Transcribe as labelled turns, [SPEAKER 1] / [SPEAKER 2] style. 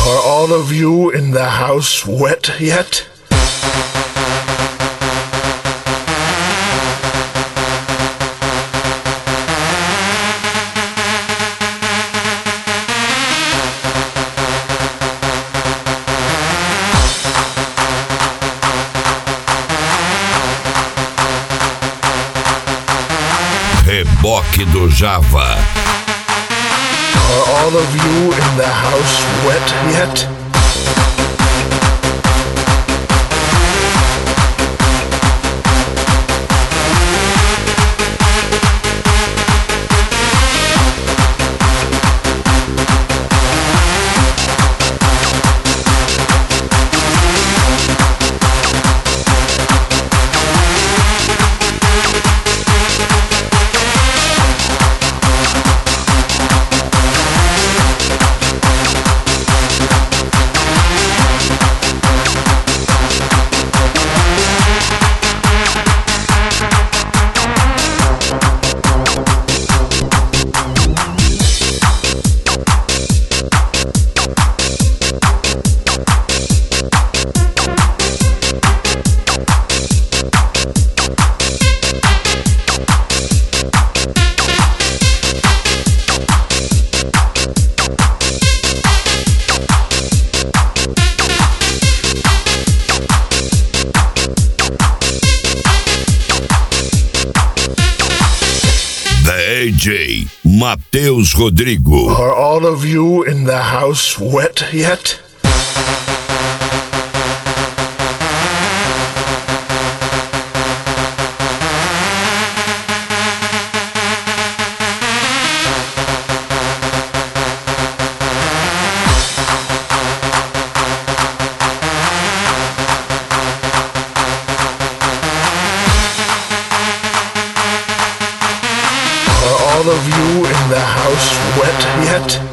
[SPEAKER 1] Are all of you in the house wet yet?
[SPEAKER 2] Reboque do Java.
[SPEAKER 1] Are all of you in the house wet yet?
[SPEAKER 2] DJ Matheus Rodrigo.
[SPEAKER 1] Are all of you in the house wet yet? Are all of you in the house wet yet?